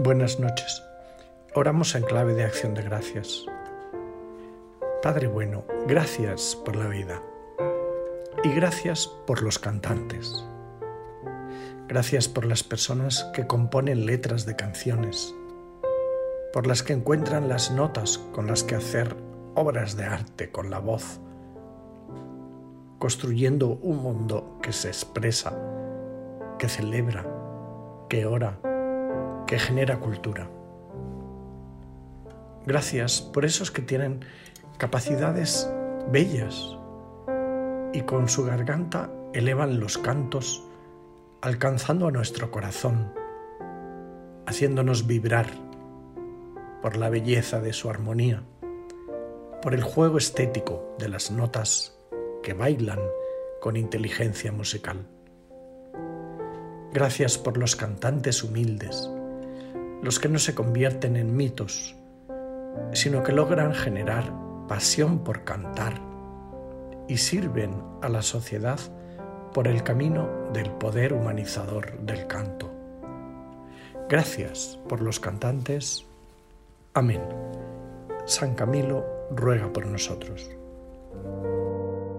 Buenas noches. Oramos en clave de acción de gracias. Padre bueno, gracias por la vida y gracias por los cantantes. Gracias por las personas que componen letras de canciones, por las que encuentran las notas con las que hacer obras de arte con la voz, construyendo un mundo que se expresa, que celebra, que ora, que genera cultura. Gracias por esos que tienen capacidades bellas y con su garganta elevan los cantos, alcanzando a nuestro corazón, haciéndonos vibrar por la belleza de su armonía, por el juego estético de las notas que bailan con inteligencia musical. Gracias por los cantantes humildes, los que no se convierten en mitos, sino que logran generar pasión por cantar y sirven a la sociedad por el camino del poder humanizador del canto. Gracias por los cantantes. Amén. San Camilo ruega por nosotros.